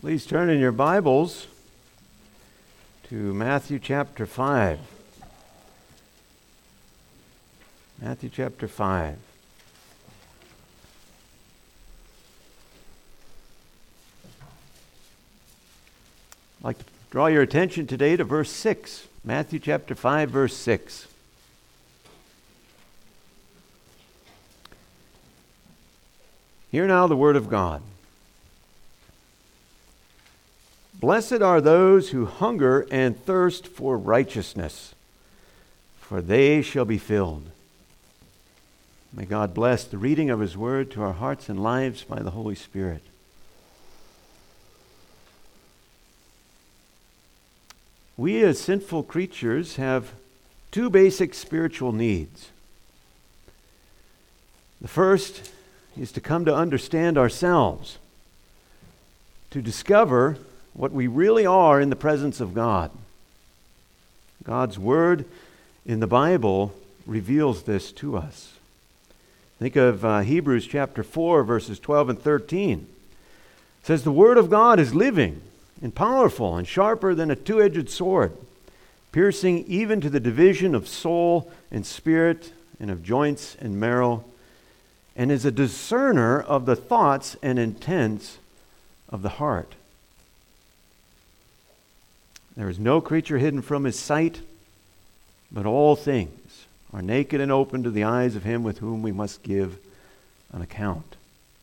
Please turn in your Bibles to Matthew chapter 5. Matthew chapter 5. I'd like to draw your attention today to verse 6. Matthew chapter 5, verse 6. Hear now the word of God. Blessed are those who hunger and thirst for righteousness, for they shall be filled. May God bless the reading of His word to our hearts and lives by the Holy Spirit. We as sinful creatures have two basic spiritual needs. The first is to come to understand ourselves, to discover what we really are in the presence of God. God's Word in the Bible reveals this to us. Think of Hebrews chapter 4, verses 12 and 13. It says, "The Word of God is living and powerful and sharper than a two-edged sword, piercing even to the division of soul and spirit and of joints and marrow, and is a discerner of the thoughts and intents of the heart." There is no creature hidden from His sight, but all things are naked and open to the eyes of Him with whom we must give an account.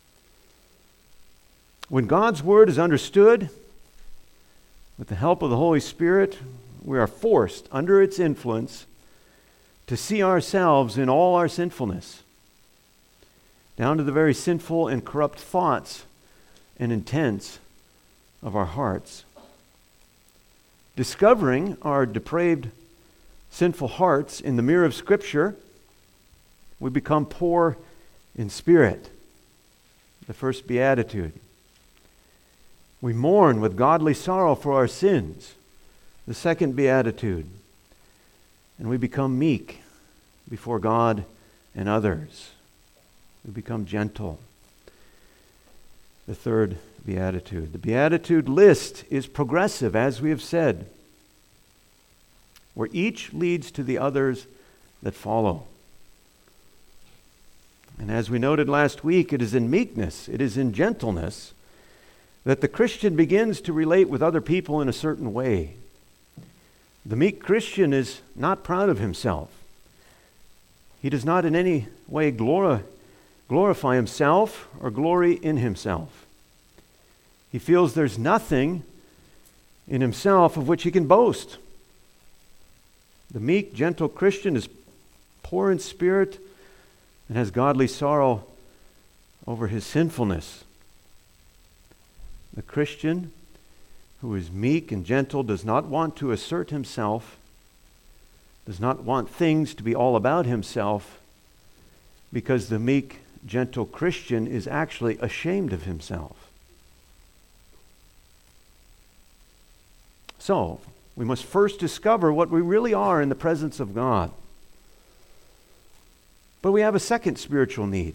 When God's Word is understood, with the help of the Holy Spirit, we are forced, under its influence, to see ourselves in all our sinfulness, down to the very sinful and corrupt thoughts and intents of our hearts. Discovering our depraved, sinful hearts in the mirror of Scripture, we become poor in spirit, the first beatitude. We mourn with godly sorrow for our sins, the second beatitude. And we become meek before God and others. We become gentle, the third beatitude. The beatitude list is progressive, as we have said, where each leads to the others that follow. And as we noted last week, it is in meekness, it is in gentleness, that the Christian begins to relate with other people in a certain way. The meek Christian is not proud of himself. He does not in any way glorify himself or glory in himself. He feels there's nothing in himself of which he can boast. The meek, gentle Christian is poor in spirit and has godly sorrow over his sinfulness. The Christian who is meek and gentle does not want to assert himself, does not want things to be all about himself, because the meek, gentle Christian is actually ashamed of himself. So, we must first discover what we really are in the presence of God. But we have a second spiritual need.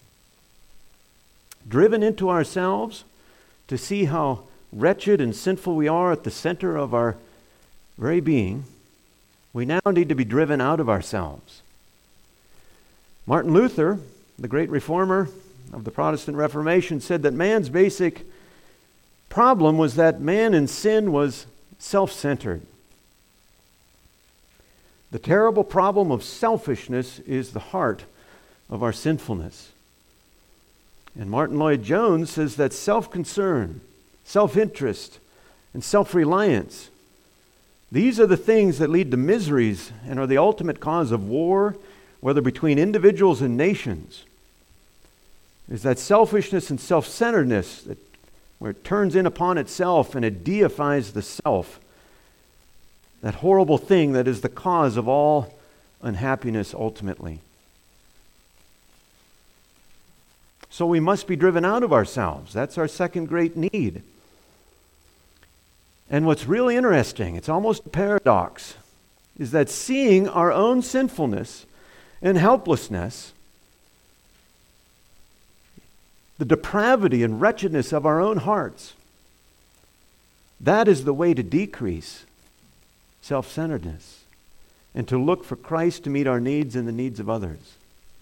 Driven into ourselves to see how wretched and sinful we are at the center of our very being, we now need to be driven out of ourselves. Martin Luther, the great reformer of the Protestant Reformation, said that man's basic problem was that man in sin was self-centered. The terrible problem of selfishness is the heart of our sinfulness. And Martin Lloyd-Jones says that self-concern, self-interest, and self-reliance, these are the things that lead to miseries and are the ultimate cause of war, whether between individuals and nations. It is that selfishness and self-centeredness that where it turns in upon itself and it deifies the self, that horrible thing that is the cause of all unhappiness ultimately. So we must be driven out of ourselves. That's our second great need. And what's really interesting, it's almost a paradox, is that seeing our own sinfulness and helplessness, the depravity and wretchedness of our own hearts, That is the way to decrease self-centeredness and to look for Christ to meet our needs and the needs of others.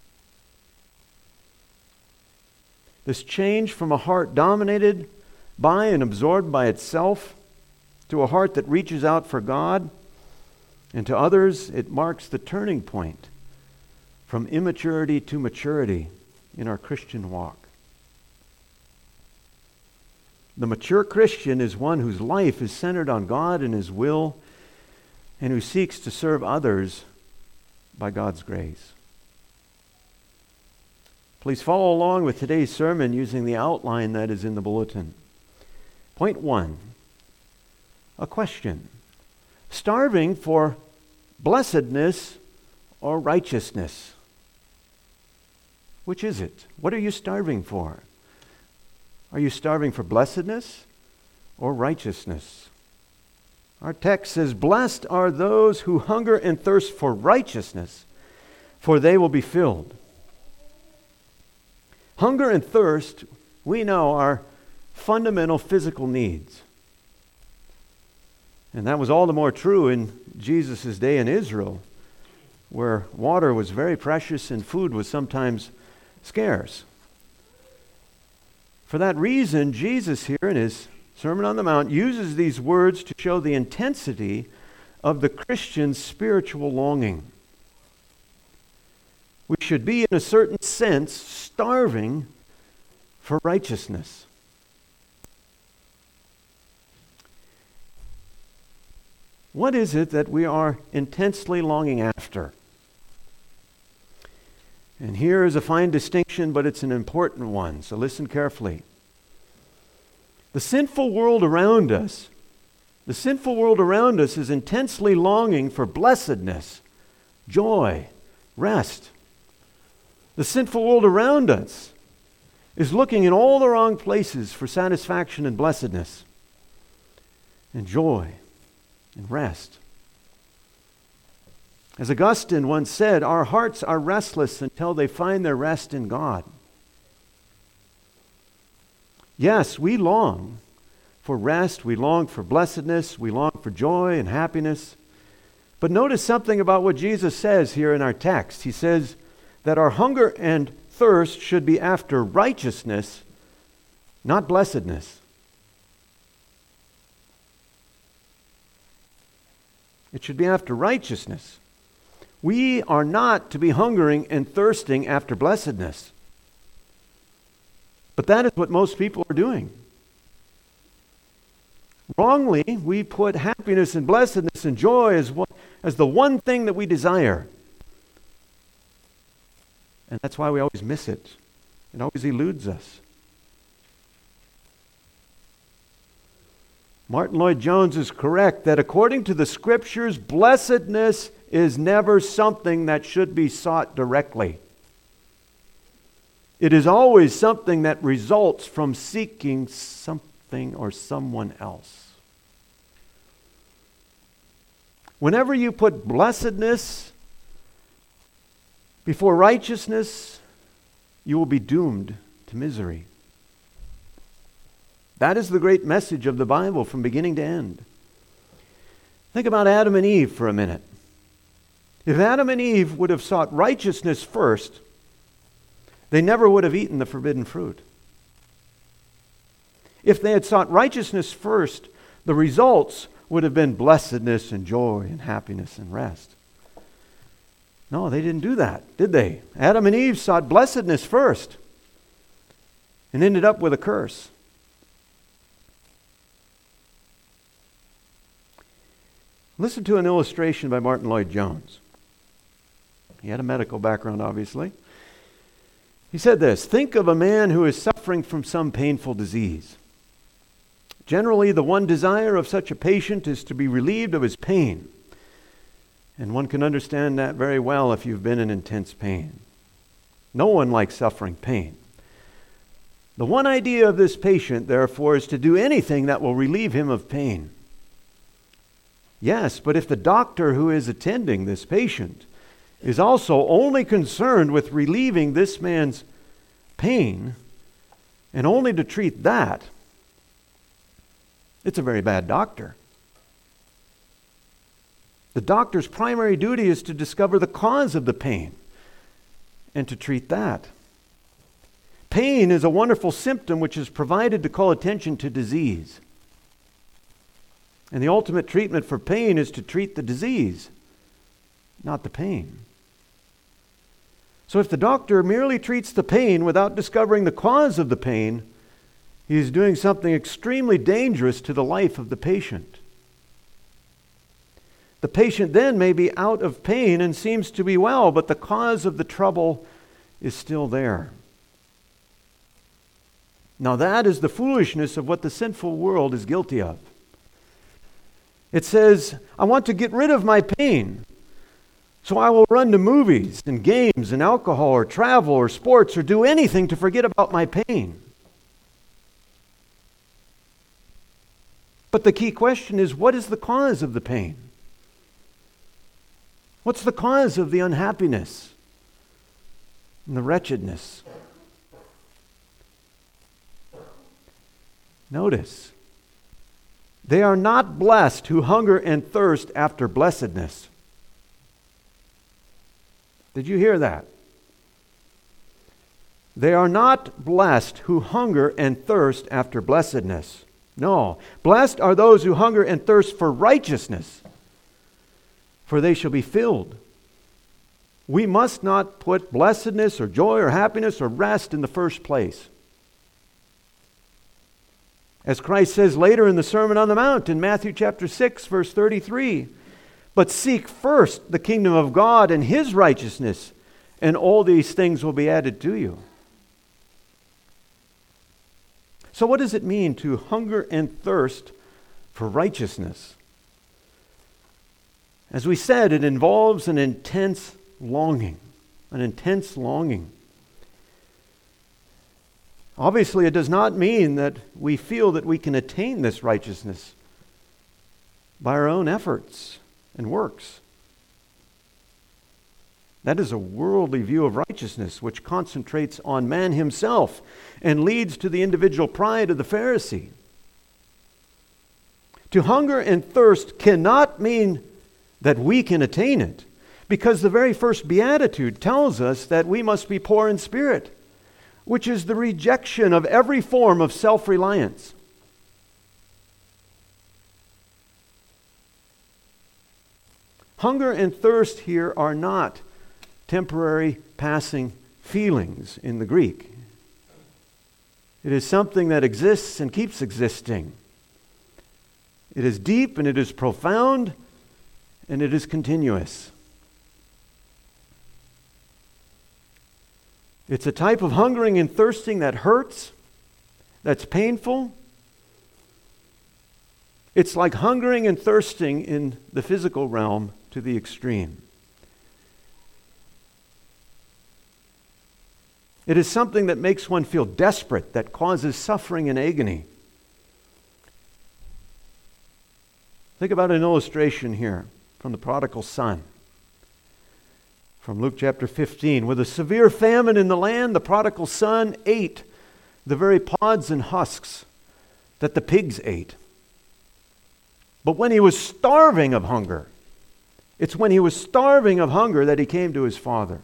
This change from a heart dominated by and absorbed by itself to a heart that reaches out for God and to others, it marks the turning point from immaturity to maturity in our Christian walk. The mature Christian is one whose life is centered on God and His will and who seeks to serve others by God's grace. Please follow along with today's sermon using the outline that is in the bulletin. Point 1, a question. Starving for blessedness or righteousness? Which is it? What are you starving for? Are you starving for blessedness or righteousness? Our text says, "Blessed are those who hunger and thirst for righteousness, for they will be filled." Hunger and thirst, we know, are fundamental physical needs. And that was all the more true in Jesus' day in Israel, where water was very precious and food was sometimes scarce. For that reason, Jesus here in His Sermon on the Mount uses these words to show the intensity of the Christian's spiritual longing. We should be, in a certain sense, starving for righteousness. What is it that we are intensely longing after? And here is a fine distinction, but it's an important one, so listen carefully. The sinful world around us is intensely longing for blessedness, joy, rest. The sinful world around us is looking in all the wrong places for satisfaction and blessedness and joy and rest. As Augustine once said, our hearts are restless until they find their rest in God. Yes, we long for rest, we long for blessedness, we long for joy and happiness. But notice something about what Jesus says here in our text. He says that our hunger and thirst should be after righteousness, not blessedness. It should be after righteousness. We are not to be hungering and thirsting after blessedness. But that is what most people are doing. Wrongly, we put happiness and blessedness and joy as the one thing that we desire. And that's why we always miss it. It always eludes us. Martin Lloyd-Jones is correct that according to the Scriptures, blessedness is never something that should be sought directly. It is always something that results from seeking something or someone else. Whenever you put blessedness before righteousness, you will be doomed to misery. That is the great message of the Bible from beginning to end. Think about Adam and Eve for a minute. If Adam and Eve would have sought righteousness first, they never would have eaten the forbidden fruit. If they had sought righteousness first, the results would have been blessedness and joy and happiness and rest. No, they didn't do that, did they? Adam and Eve sought blessedness first and ended up with a curse. Listen to an illustration by Martin Lloyd-Jones. He had a medical background, obviously. He said this: think of a man who is suffering from some painful disease. Generally, the one desire of such a patient is to be relieved of his pain. And one can understand that very well if you've been in intense pain. No one likes suffering pain. The one idea of this patient, therefore, is to do anything that will relieve him of pain. Yes, but if the doctor who is attending this patient is also only concerned with relieving this man's pain and only to treat that, It's a very bad doctor. The doctor's primary duty is to discover the cause of the pain and to treat that. Pain is a wonderful symptom which is provided to call attention to disease. And the ultimate treatment for pain is to treat the disease, not the pain. So if the doctor merely treats the pain without discovering the cause of the pain, he is doing something extremely dangerous to the life of the patient. The patient then may be out of pain and seems to be well, but the cause of the trouble is still there. Now that is the foolishness of what the sinful world is guilty of. It says, I want to get rid of my pain, so I will run to movies and games and alcohol or travel or sports or do anything to forget about my pain. But the key question is, what is the cause of the pain? What's the cause of the unhappiness and the wretchedness? Notice, they are not blessed who hunger and thirst after blessedness. Did you hear that? They are not blessed who hunger and thirst after blessedness. No, blessed are those who hunger and thirst for righteousness, for they shall be filled. We must not put blessedness or joy or happiness or rest in the first place. As Christ says later in the Sermon on the Mount in Matthew chapter 6, verse 33, but seek first the kingdom of God and His righteousness, and all these things will be added to you. So what does it mean to hunger and thirst for righteousness? As we said, it involves an intense longing, Obviously, it does not mean that we feel that we can attain this righteousness by our own efforts and works. That is a worldly view of righteousness which concentrates on man himself and leads to the individual pride of the Pharisee. To hunger and thirst cannot mean that we can attain it, because the very first beatitude tells us that we must be poor in spirit, which is the rejection of every form of self-reliance. Hunger and thirst here are not temporary passing feelings in the Greek. It is something that exists and keeps existing. It is deep and it is profound and it is continuous. It's a type of hungering and thirsting that hurts, that's painful. It's like hungering and thirsting in the physical realm to the extreme. It is something that makes one feel desperate, that causes suffering and agony. Think about an illustration here from the prodigal son. From Luke chapter 15, with a severe famine in the land, the prodigal son ate the very pods and husks that the pigs ate. But when he was starving of hunger, it's when he was starving of hunger that he came to his father.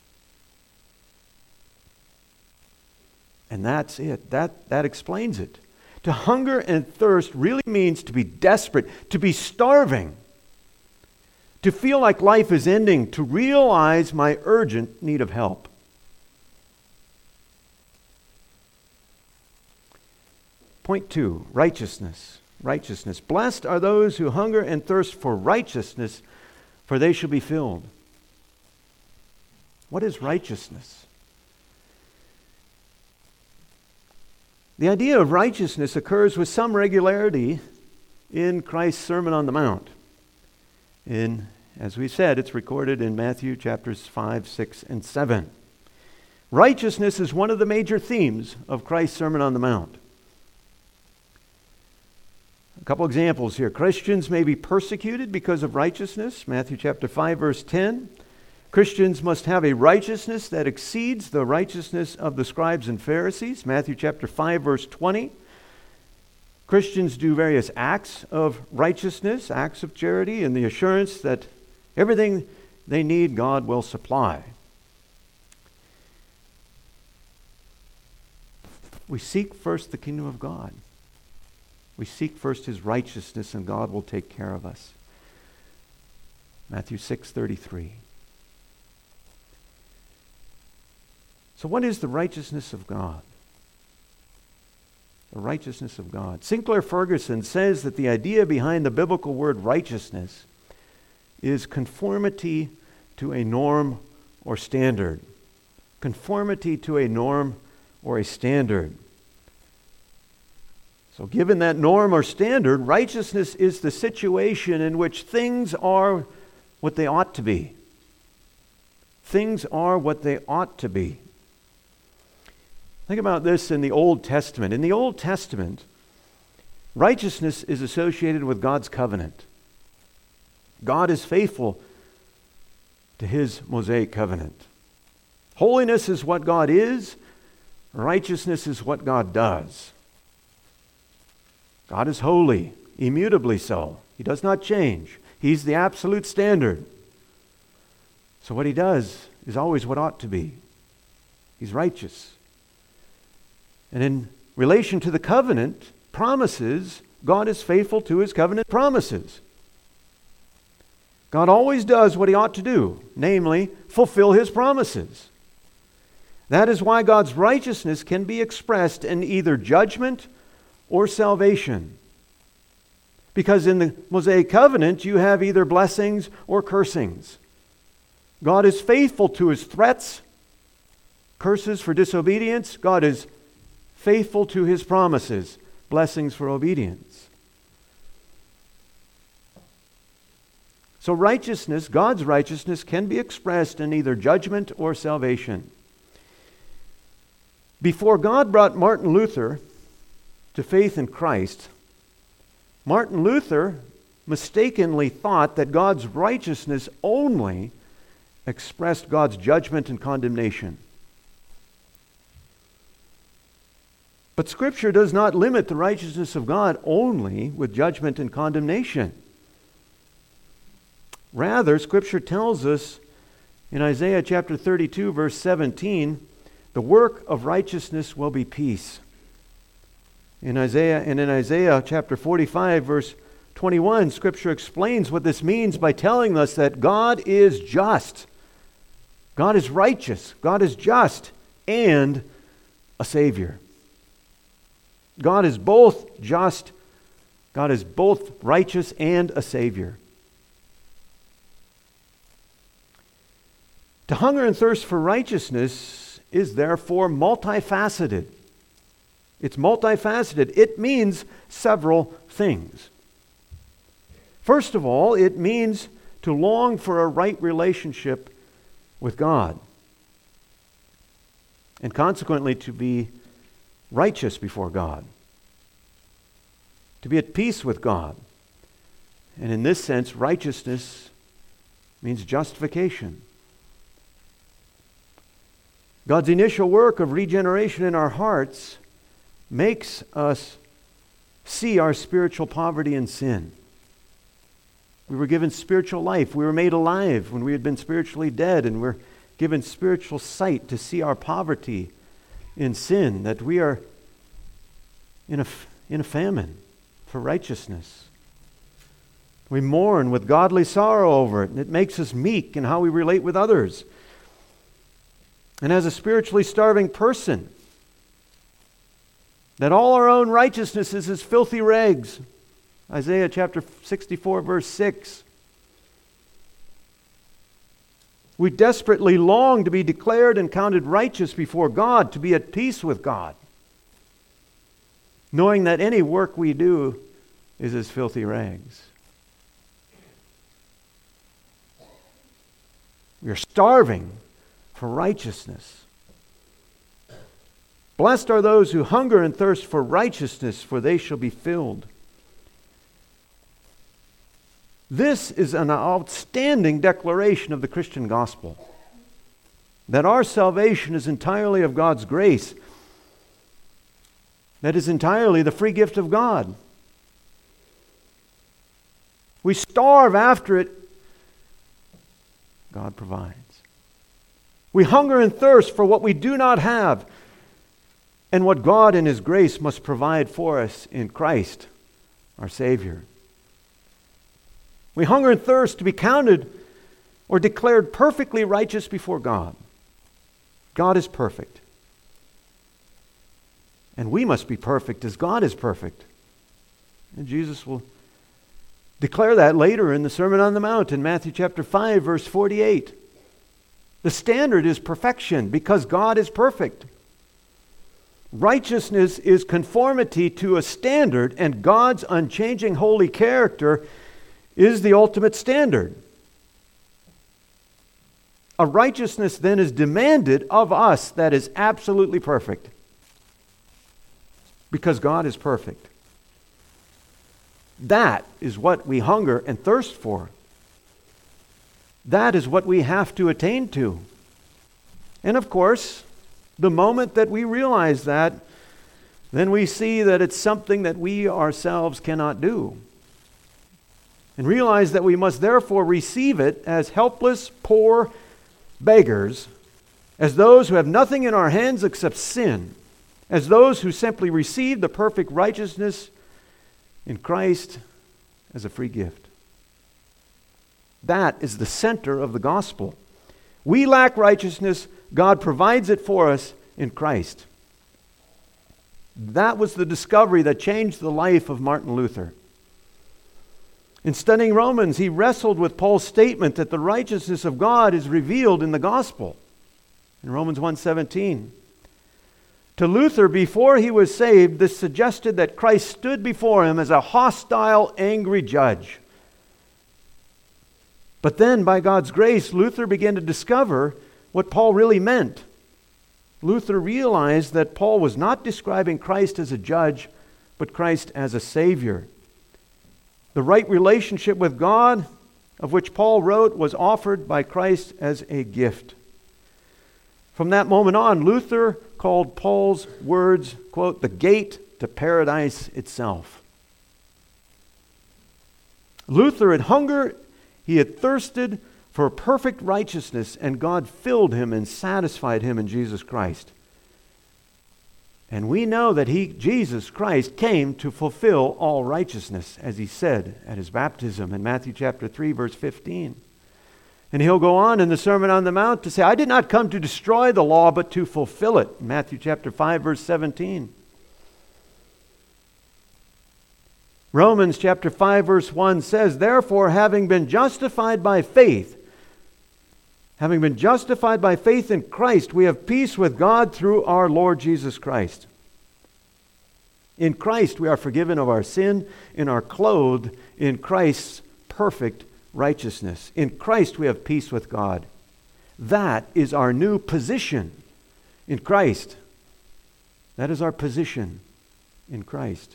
And that's it. That explains it. To hunger and thirst really means to be desperate, to be starving, to feel like life is ending, to realize my urgent need of help. Point 2, righteousness. Righteousness. Blessed are those who hunger and thirst for righteousness, for they shall be filled. What is righteousness? The idea of righteousness occurs with some regularity in Christ's Sermon on the Mount. As we said, it's recorded in Matthew chapters 5, 6, and 7. Righteousness is one of the major themes of Christ's Sermon on the Mount. A couple examples here. Christians may be persecuted because of righteousness. Matthew chapter 5, verse 10. Christians must have a righteousness that exceeds the righteousness of the scribes and Pharisees. Matthew chapter 5, verse 20. Christians do various acts of righteousness, acts of charity, in the assurance that everything they need, God will supply. We seek first the kingdom of God. We seek first His righteousness, and God will take care of us. Matthew 6:33. So what is the righteousness of God? The righteousness of God. Sinclair Ferguson says that the idea behind the biblical word righteousness is conformity to a norm or standard. Conformity to a norm or a standard. So given that norm or standard, righteousness is the situation in which things are what they ought to be. Things are what they ought to be. Think about this in the Old Testament. In the Old Testament, righteousness is associated with God's covenant. God is faithful to His Mosaic covenant. Holiness is what God is. Righteousness is what God does. God is holy, immutably so. He does not change. He's the absolute standard. So what He does is always what ought to be. He's righteous. And in relation to the covenant promises, God is faithful to His covenant promises. God always does what He ought to do, namely, fulfill His promises. That is why God's righteousness can be expressed in either judgment or salvation. Because in the Mosaic covenant, you have either blessings or cursings. God is faithful to His threats, curses for disobedience. God is faithful to His promises, blessings for obedience. So righteousness, God's righteousness, can be expressed in either judgment or salvation. Before God brought Martin Luther to faith in Christ, Martin Luther mistakenly thought that God's righteousness only expressed God's judgment and condemnation. But Scripture does not limit the righteousness of God only with judgment and condemnation. Rather, Scripture tells us in Isaiah chapter 32, verse 17, the work of righteousness will be peace. In Isaiah chapter 45, verse 21, Scripture explains what this means by telling us that God is just. God is righteous. God is just and a Savior. God is both just, God is both righteous and a Savior. To hunger and thirst for righteousness is therefore multifaceted. It's multifaceted. It means several things. First of all, it means to long for a right relationship with God, and consequently to be righteous before God, to be at peace with God. And in this sense, righteousness means justification. God's initial work of regeneration in our hearts makes us see our spiritual poverty and sin. We were given spiritual life. We were made alive when we had been spiritually dead, and we're given spiritual sight to see our poverty in sin, that we are in a famine for righteousness. We mourn with godly sorrow over it, and it makes us meek in how we relate with others. And as a spiritually starving person, that all our own righteousness is as filthy rags. Isaiah chapter 64, verse 6. We desperately long to be declared and counted righteous before God, to be at peace with God, knowing that any work we do is as filthy rags. We are starving for righteousness. Blessed are those who hunger and thirst for righteousness, for they shall be filled. This is an outstanding declaration of the Christian gospel, that our salvation is entirely of God's grace. that is entirely the free gift of God. We starve after it, God provides. We hunger and thirst for what we do not have, and what God in His grace must provide for us in Christ, our Savior. We hunger and thirst to be counted or declared perfectly righteous before God. God is perfect. And we must be perfect as God is perfect. And Jesus will declare that later in the Sermon on the Mount in Matthew chapter 5, verse 48. The standard is perfection because God is perfect. Righteousness is conformity to a standard, and God's unchanging holy character is the ultimate standard. A righteousness then is demanded of us that is absolutely perfect because God is perfect. That is what we hunger and thirst for. That is what we have to attain to. And of course, the moment that we realize that, then we see that it's something that we ourselves cannot do. And realize that we must therefore receive it as helpless, poor beggars, as those who have nothing in our hands except sin, as those who simply receive the perfect righteousness in Christ as a free gift. That is the center of the gospel. We lack righteousness. God provides it for us in Christ. That was the discovery that changed the life of Martin Luther. In studying Romans, he wrestled with Paul's statement that the righteousness of God is revealed in the gospel. In Romans 1:17. To Luther, before he was saved, this suggested that Christ stood before him as a hostile, angry judge. But then, by God's grace, Luther began to discover what Paul really meant. Luther realized that Paul was not describing Christ as a judge, but Christ as a Savior. The right relationship with God, of which Paul wrote, was offered by Christ as a gift. From that moment on, Luther called Paul's words, quote, the gate to paradise itself. Luther had hungered, he had thirsted for perfect righteousness, and God filled him and satisfied him in Jesus Christ. And we know that Jesus Christ came to fulfill all righteousness, as he said at his baptism in Matthew chapter 3, verse 15. And he'll go on in the Sermon on the Mount to say, I did not come to destroy the law, but to fulfill it. In Matthew chapter 5, verse 17. Romans chapter 5, verse 1 says, therefore, having been justified by faith in Christ, we have peace with God through our Lord Jesus Christ. In Christ we are forgiven of our sin and are clothed in Christ's perfect righteousness. In Christ we have peace with God. That is our new position in Christ. That is our position in Christ.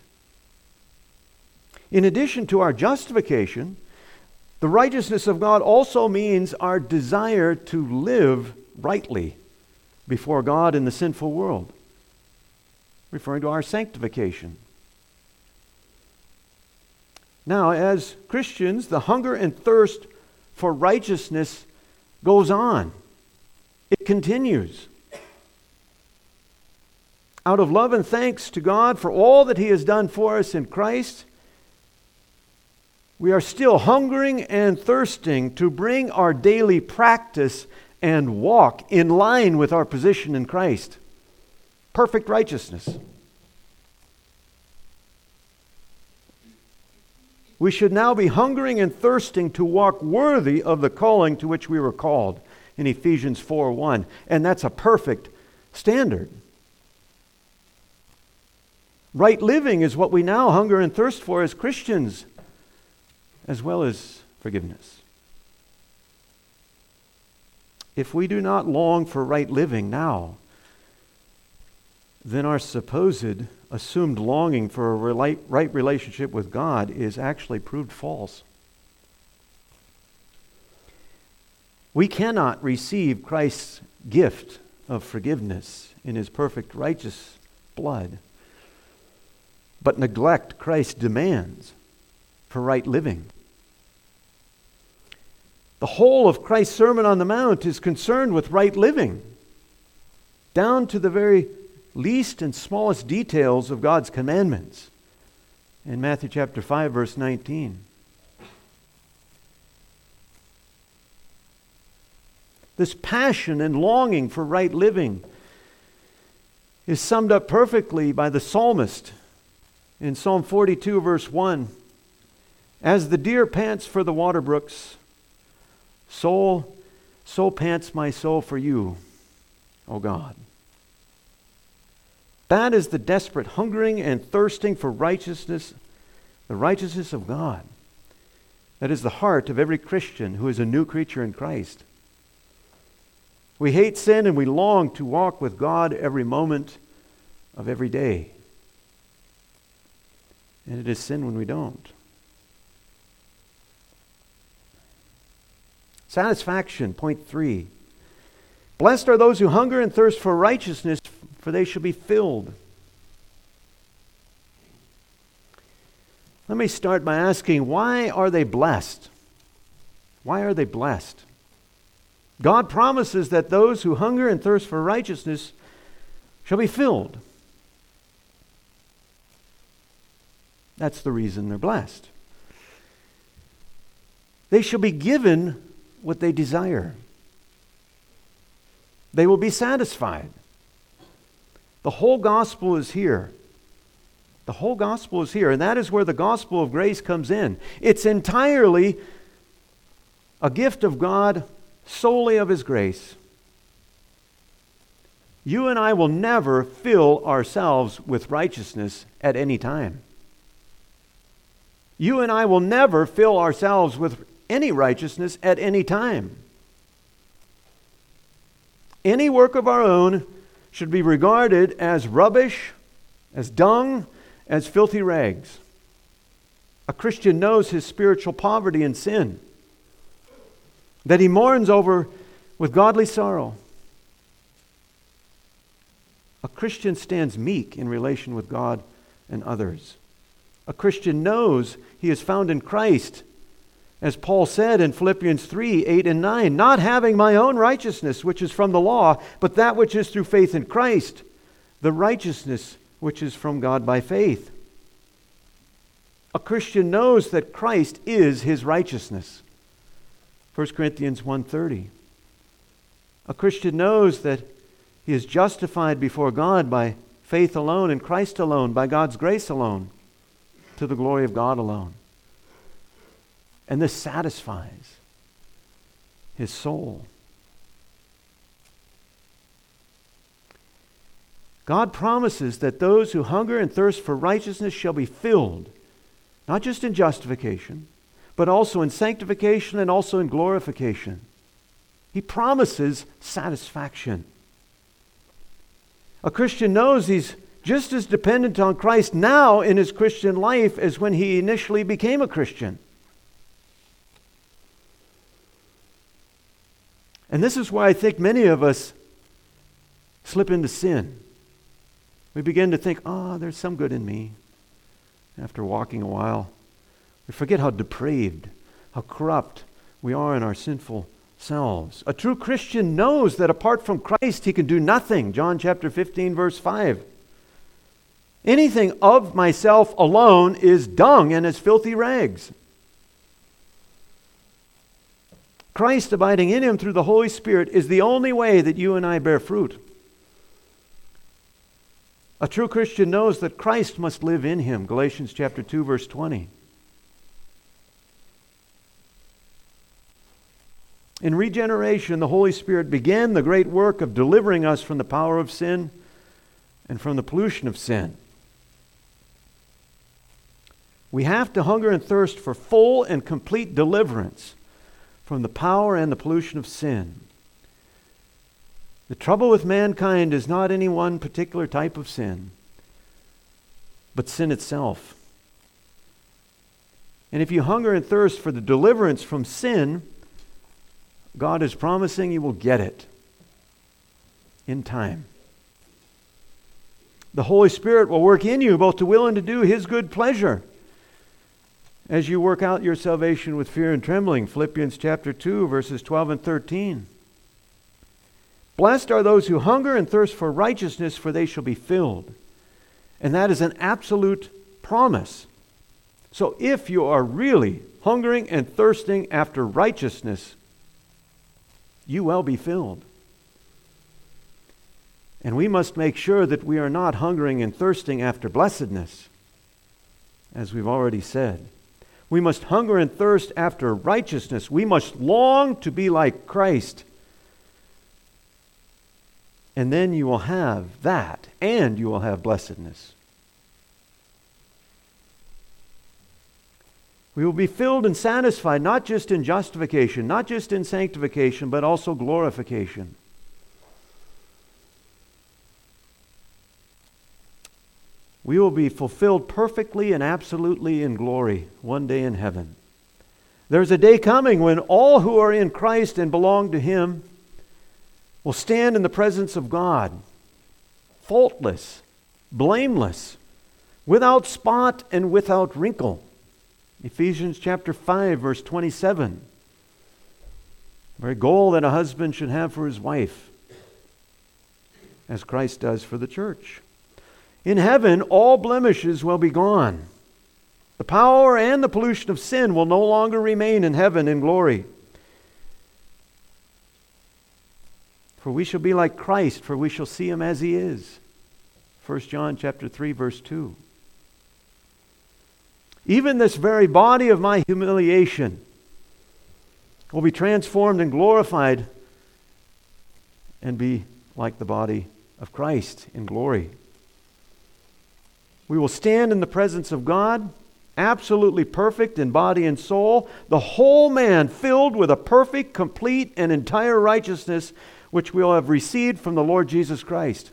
In addition to our justification, the righteousness of God also means our desire to live rightly before God in the sinful world, referring to our sanctification. Now, as Christians, the hunger and thirst for righteousness goes on. It continues. Out of love and thanks to God for all that He has done for us in Christ, we are still hungering and thirsting to bring our daily practice and walk in line with our position in Christ. Perfect righteousness. We should now be hungering and thirsting to walk worthy of the calling to which we were called in Ephesians 4:1. And that's a perfect standard. Right living is what we now hunger and thirst for as Christians, as well as forgiveness. If we do not long for right living now, then our supposed assumed longing for a right relationship with God is actually proved false. We cannot receive Christ's gift of forgiveness in His perfect righteous blood but neglect Christ's demands for right living. The whole of Christ's Sermon on the Mount is concerned with right living, down to the very least and smallest details of God's commandments. In Matthew chapter 5, verse 19. This passion and longing for right living is summed up perfectly by the psalmist in Psalm 42, verse 1. As the deer pants for the water brooks, so pants my soul for you, O God. That is the desperate hungering and thirsting for righteousness, the righteousness of God. That is the heart of every Christian who is a new creature in Christ. We hate sin and we long to walk with God every moment of every day. And it is sin when we don't. Satisfaction, point 3. Blessed are those who hunger and thirst for righteousness, for they shall be filled. Let me start by asking, why are they blessed? Why are they blessed? God promises that those who hunger and thirst for righteousness shall be filled. That's the reason they're blessed. They shall be given what they desire. They will be satisfied. The whole gospel is here. The whole gospel is here, and that is where the gospel of grace comes in. It's entirely a gift of God, solely of His grace. You and I will never fill ourselves with righteousness at any time. You and I will never fill ourselves with any righteousness at any time. Any work of our own should be regarded as rubbish, as dung, as filthy rags. A Christian knows his spiritual poverty and sin, that he mourns over with godly sorrow. A Christian stands meek in relation with God and others. A Christian knows he is found in Christ, as Paul said in Philippians 3, 8 and 9, not having my own righteousness, which is from the law, but that which is through faith in Christ, the righteousness which is from God by faith. A Christian knows that Christ is his righteousness. 1 Corinthians 1:30. A Christian knows that he is justified before God by faith alone in Christ alone, by God's grace alone, to the glory of God alone. And this satisfies his soul. God promises that those who hunger and thirst for righteousness shall be filled, not just in justification, but also in sanctification and also in glorification. He promises satisfaction. A Christian knows he's just as dependent on Christ now in his Christian life as when he initially became a Christian. And this is why I think many of us slip into sin. We begin to think, there's some good in me. After walking a while, we forget how depraved, how corrupt we are in our sinful selves. A true Christian knows that apart from Christ, he can do nothing. John chapter 15, verse 5. Anything of myself alone is dung and is filthy rags. Christ abiding in him through the Holy Spirit is the only way that you and I bear fruit. A true Christian knows that Christ must live in him. Galatians chapter 2, verse 20. In regeneration, the Holy Spirit began the great work of delivering us from the power of sin and from the pollution of sin. We have to hunger and thirst for full and complete deliverance from the power and the pollution of sin. The trouble with mankind is not any one particular type of sin, but sin itself. And if you hunger and thirst for the deliverance from sin, God is promising you will get it in time. The Holy Spirit will work in you both to will and to do His good pleasure as you work out your salvation with fear and trembling. Philippians chapter 2, verses 12 and 13. Blessed are those who hunger and thirst for righteousness, for they shall be filled. And that is an absolute promise. So if you are really hungering and thirsting after righteousness, you will be filled. And we must make sure that we are not hungering and thirsting after blessedness, as we've already said. We must hunger and thirst after righteousness. We must long to be like Christ. And then you will have that, and you will have blessedness. We will be filled and satisfied, not just in justification, not just in sanctification, but also glorification. We will be fulfilled perfectly and absolutely in glory one day in heaven. There's a day coming when all who are in Christ and belong to Him will stand in the presence of God, faultless, blameless, without spot and without wrinkle. Ephesians chapter 5, verse 27. The very goal that a husband should have for his wife, as Christ does for the church. In heaven, all blemishes will be gone. The power and the pollution of sin will no longer remain in heaven in glory. For we shall be like Christ, for we shall see Him as He is. 1 John chapter 3, verse 2. Even this very body of my humiliation will be transformed and glorified and be like the body of Christ in glory. We will stand in the presence of God, absolutely perfect in body and soul, the whole man filled with a perfect, complete, and entire righteousness which we will have received from the Lord Jesus Christ.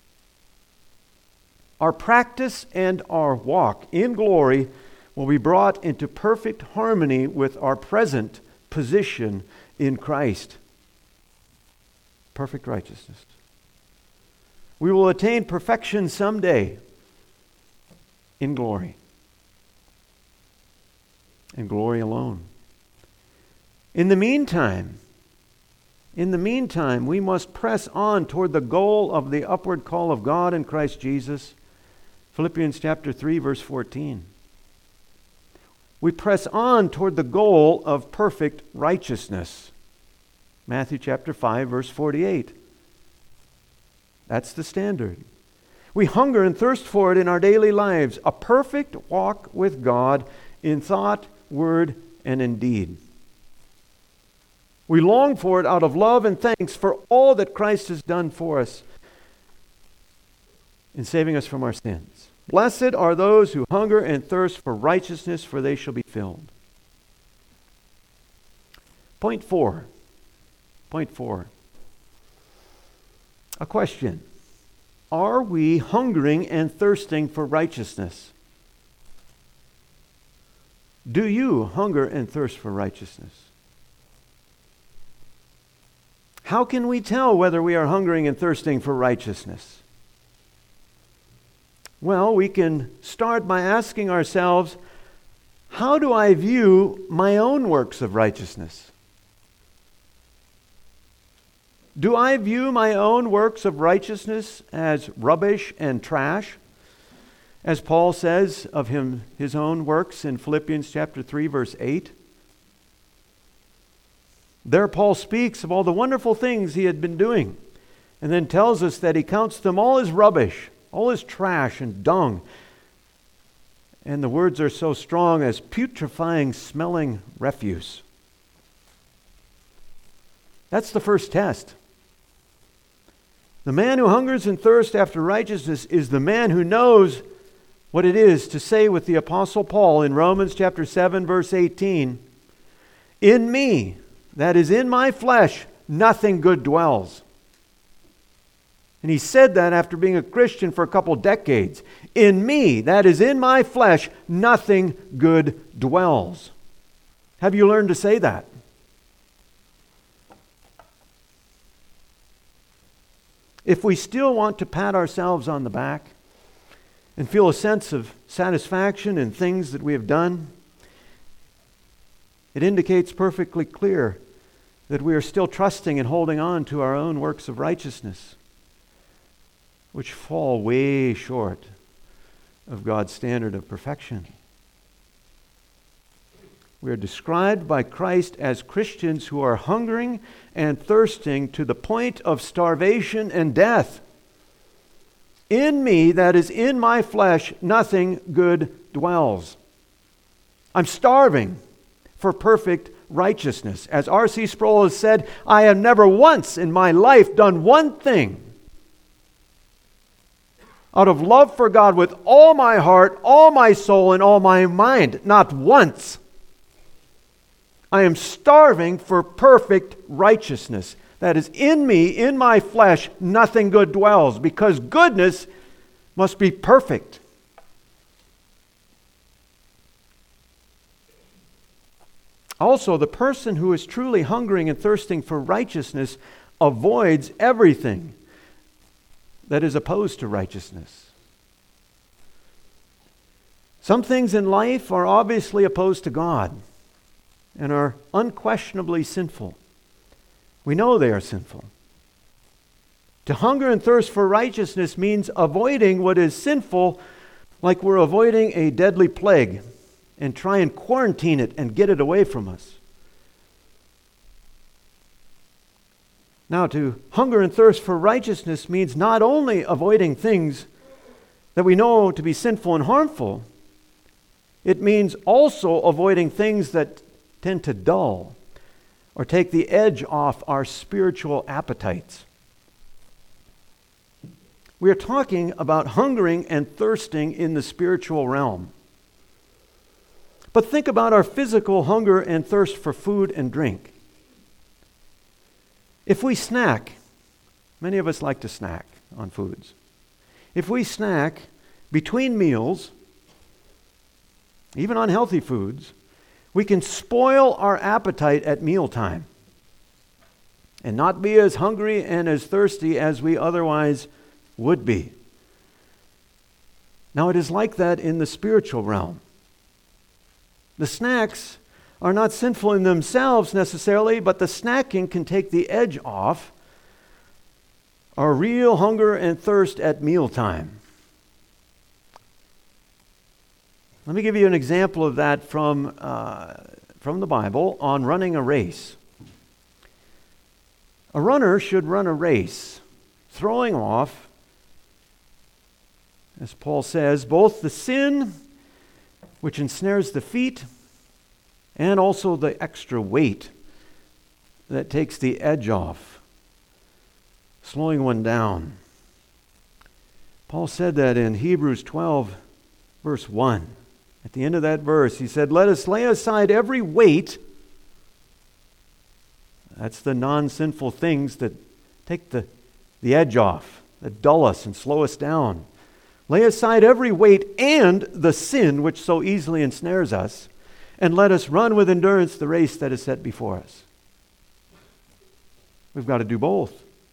Our practice and our walk in glory will be brought into perfect harmony with our present position in Christ. Perfect righteousness. We will attain perfection someday in glory. In glory alone. In the meantime, we must press on toward the goal of the upward call of God in Christ Jesus. Philippians chapter 3, verse 14. We press on toward the goal of perfect righteousness. Matthew chapter 5, verse 48. That's the standard. We hunger and thirst for it in our daily lives, a perfect walk with God in thought, word, and in deed. We long for it out of love and thanks for all that Christ has done for us in saving us from our sins. Blessed are those who hunger and thirst for righteousness, for they shall be filled. Point four. A question. Are we hungering and thirsting for righteousness? Do you hunger and thirst for righteousness? How can we tell whether we are hungering and thirsting for righteousness? Well, we can start by asking ourselves, how do I view my own works of righteousness? Do I view my own works of righteousness as rubbish and trash? As Paul says of his own works in Philippians chapter 3, verse 8. There Paul speaks of all the wonderful things he had been doing, and then tells us that he counts them all as rubbish, all as trash and dung. And the words are so strong as putrefying, smelling refuse. That's the first test. The man who hungers and thirsts after righteousness is the man who knows what it is to say with the Apostle Paul in Romans chapter 7, verse 18, "In me, that is in my flesh, nothing good dwells." And he said that after being a Christian for a couple decades. In me, that is in my flesh, nothing good dwells. Have you learned to say that? If we still want to pat ourselves on the back, and feel a sense of satisfaction in things that we have done, it indicates perfectly clear that we are still trusting and holding on to our own works of righteousness, which fall way short of God's standard of perfection. We are described by Christ as Christians who are hungering and thirsting to the point of starvation and death. In me, that is in my flesh, nothing good dwells. I'm starving for perfect righteousness. As R.C. Sproul has said, I have never once in my life done one thing out of love for God with all my heart, all my soul, and all my mind. Not once. I am starving for perfect righteousness. That is, in me, in my flesh, nothing good dwells, because goodness must be perfect. Also, the person who is truly hungering and thirsting for righteousness avoids everything that is opposed to righteousness. Some things in life are obviously opposed to God and are unquestionably sinful. We know they are sinful. To hunger and thirst for righteousness means avoiding what is sinful, like we're avoiding a deadly plague, and try and quarantine it and get it away from us. Now, to hunger and thirst for righteousness means not only avoiding things that we know to be sinful and harmful, it means also avoiding things that tend to dull or take the edge off our spiritual appetites. We are talking about hungering and thirsting in the spiritual realm. But think about our physical hunger and thirst for food and drink. If we snack, many of us like to snack on foods. If we snack between meals, even on healthy foods, we can spoil our appetite at mealtime and not be as hungry and as thirsty as we otherwise would be. Now, it is like that in the spiritual realm. The snacks are not sinful in themselves necessarily, but the snacking can take the edge off our real hunger and thirst at mealtime. Let me give you an example of that from the Bible on running a race. A runner should run a race, throwing off, as Paul says, both the sin which ensnares the feet and also the extra weight that takes the edge off, slowing one down. Paul said that in Hebrews 12, verse 1. At the end of that verse, he said, let us lay aside every weight. That's the non-sinful things that take the edge off, that dull us and slow us down. Lay aside every weight and the sin which so easily ensnares us, and let us run with endurance the race that is set before us. We've got to do both.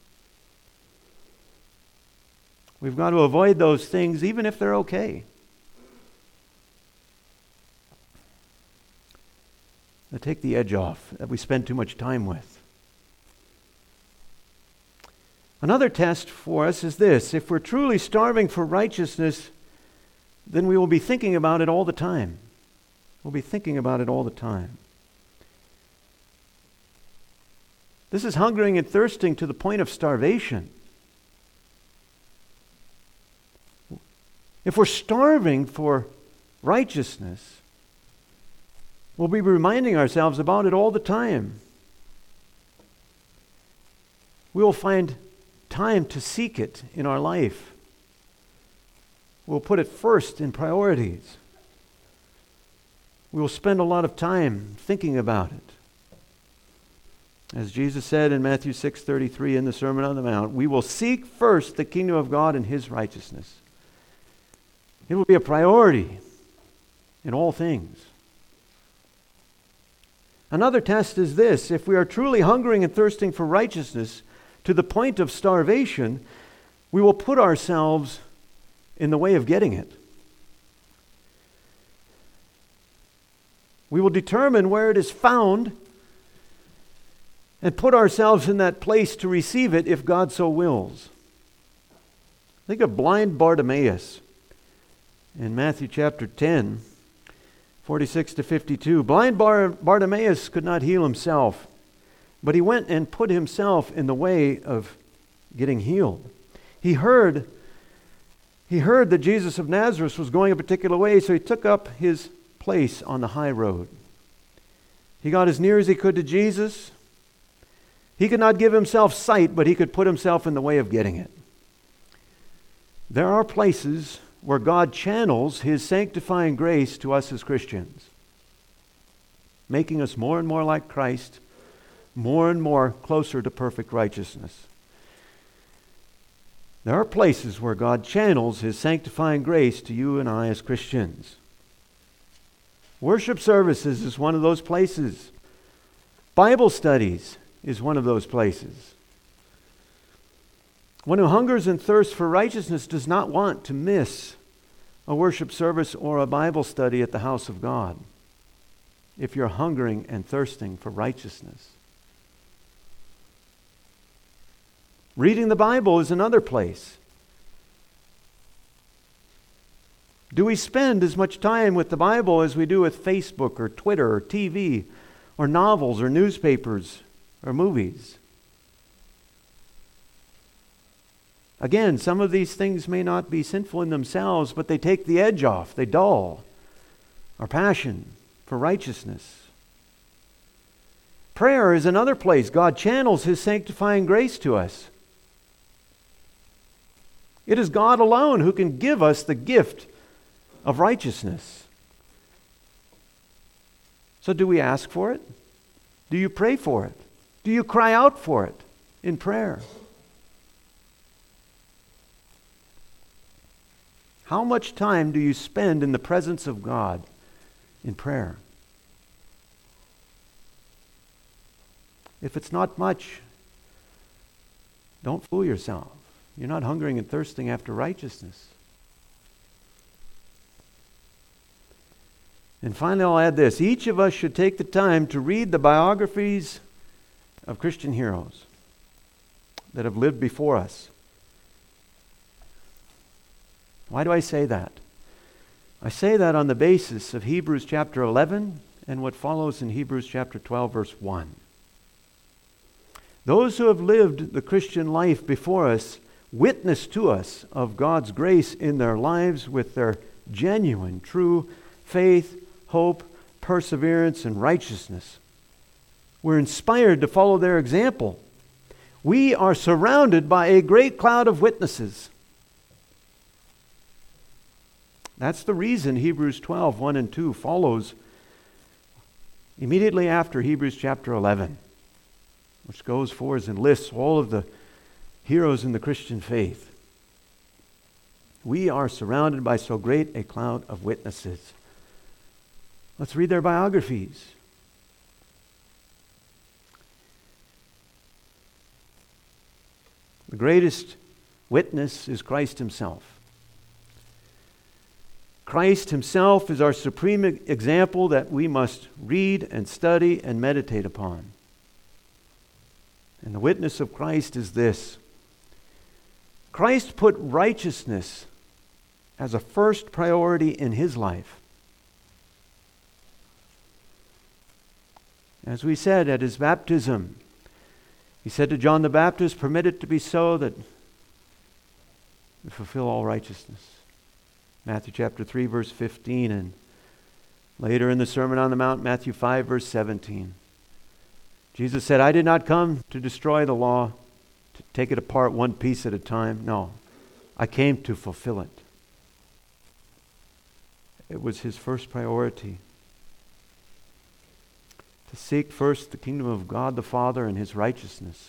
We've got to avoid those things even if they're okay. That take the edge off, that we spend too much time with. Another test for us is this: if we're truly starving for righteousness, then we will be thinking about it all the time. We'll be thinking about it all the time. This is hungering and thirsting to the point of starvation. If we're starving for righteousness, we'll be reminding ourselves about it all the time. We will find time to seek it in our life. We'll put it first in priorities. We will spend a lot of time thinking about it. As Jesus said in Matthew 6:33 in the Sermon on the Mount, we will seek first the kingdom of God and His righteousness. It will be a priority in all things. Another test is this: if we are truly hungering and thirsting for righteousness to the point of starvation, we will put ourselves in the way of getting it. We will determine where it is found and put ourselves in that place to receive it if God so wills. Think of blind Bartimaeus in Matthew chapter 10, 46 to 52. Blind Bartimaeus could not heal himself, but he went and put himself in the way of getting healed. He heard that Jesus of Nazareth was going a particular way, so he took up his place on the high road. He got as near as he could to Jesus. He could not give himself sight, but he could put himself in the way of getting it. There are places where God channels His sanctifying grace to us as Christians, making us more and more like Christ, more and more closer to perfect righteousness. There are places where God channels His sanctifying grace to you and I as Christians. Worship services is one of those places. Bible studies is one of those places. One who hungers and thirsts for righteousness does not want to miss a worship service or a Bible study at the house of God if you're hungering and thirsting for righteousness. Reading the Bible is another place. Do we spend as much time with the Bible as we do with Facebook or Twitter or TV or novels or newspapers or movies? Again, some of these things may not be sinful in themselves, but they take the edge off. They dull our passion for righteousness. Prayer is another place God channels His sanctifying grace to us. It is God alone who can give us the gift of righteousness. So do we ask for it? Do you pray for it? Do you cry out for it in prayer? How much time do you spend in the presence of God in prayer? If it's not much, don't fool yourself. You're not hungering and thirsting after righteousness. And finally, I'll add this. Each of us should take the time to read the biographies of Christian heroes that have lived before us. Why do I say that? I say that on the basis of Hebrews chapter 11 and what follows in Hebrews chapter 12, verse 1. Those who have lived the Christian life before us witness to us of God's grace in their lives with their genuine, true faith, hope, perseverance, and righteousness. We're inspired to follow their example. We are surrounded by a great cloud of witnesses. That's the reason Hebrews 12, 1 and 2 follows immediately after Hebrews chapter 11, which goes forward and lists all of the heroes in the Christian faith. We are surrounded by so great a cloud of witnesses. Let's read their biographies. The greatest witness is Christ Himself. Christ Himself is our supreme example that we must read and study and meditate upon. And the witness of Christ is this. Christ put righteousness as a first priority in His life. As we said at His baptism, He said to John the Baptist, "Permit it to be so that we fulfill all righteousness." Matthew chapter 3, verse 15, and later in the Sermon on the Mount, Matthew 5, verse 17. Jesus said, "I did not come to destroy the law, to take it apart one piece at a time. No, I came to fulfill it." It was His first priority. To seek first the kingdom of God the Father and His righteousness.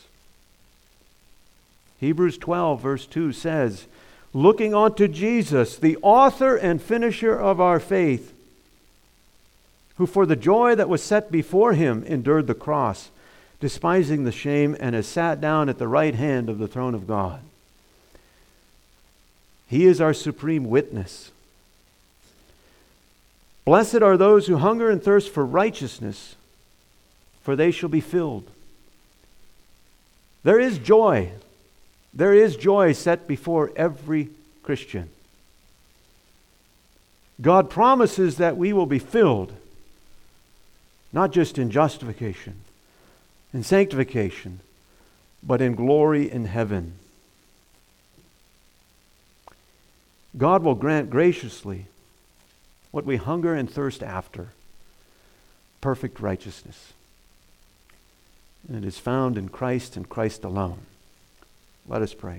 Hebrews 12, verse 2 says, "Looking unto Jesus, the author and finisher of our faith, who for the joy that was set before Him endured the cross, despising the shame, and has sat down at the right hand of the throne of God." He is our supreme witness. Blessed are those who hunger and thirst for righteousness, for they shall be filled. There is joy. There is joy set before every Christian. God promises that we will be filled, not just in justification, in sanctification, but in glory in heaven. God will grant graciously what we hunger and thirst after, perfect righteousness. And it is found in Christ and Christ alone. Let us pray.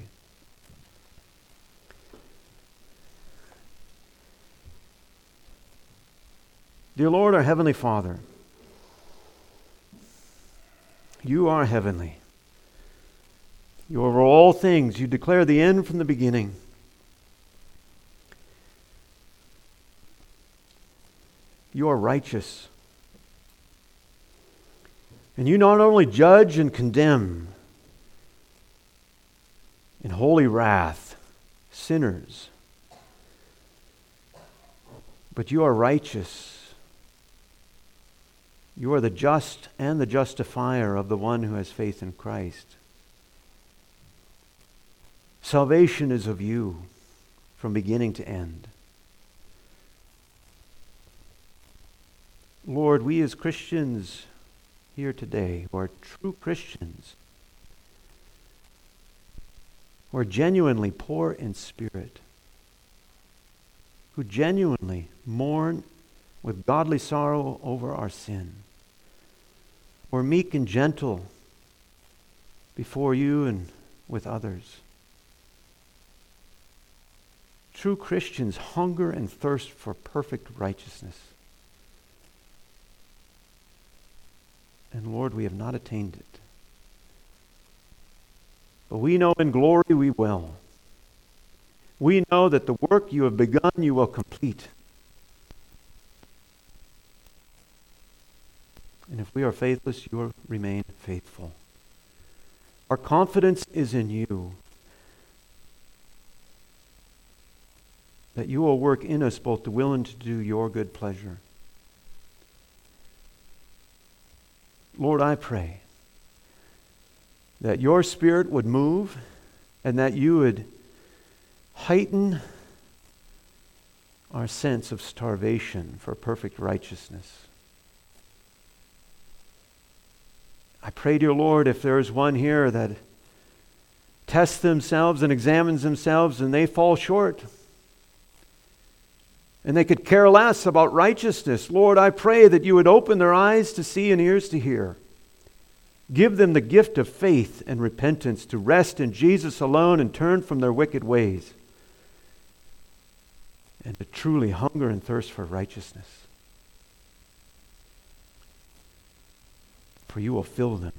Dear Lord, our Heavenly Father, you are heavenly. You are over all things. You declare the end from the beginning. You are righteous. And you not only judge and condemn in holy wrath sinners, but you are righteous. You are the just and the justifier of the one who has faith in Christ. Salvation is of you from beginning to end. Lord, we as Christians here today, who are true Christians, who are genuinely poor in spirit, who genuinely mourn with godly sorrow over our sin, who are meek and gentle before you and with others. True Christians hunger and thirst for perfect righteousness. And Lord, we have not attained it. But we know in glory we will. We know that the work you have begun, you will complete. And if we are faithless, you will remain faithful. Our confidence is in you, that you will work in us both to will and to do your good pleasure. Lord, I pray that your Spirit would move and that you would heighten our sense of starvation for perfect righteousness. I pray, dear Lord, if there is one here that tests themselves and examines themselves and they fall short, and they could care less about righteousness. Lord, I pray that you would open their eyes to see and ears to hear. Give them the gift of faith and repentance to rest in Jesus alone and turn from their wicked ways, and to truly hunger and thirst for righteousness. For you will fill them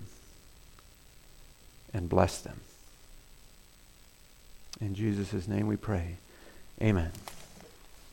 and bless them. In Jesus' name we pray. Amen.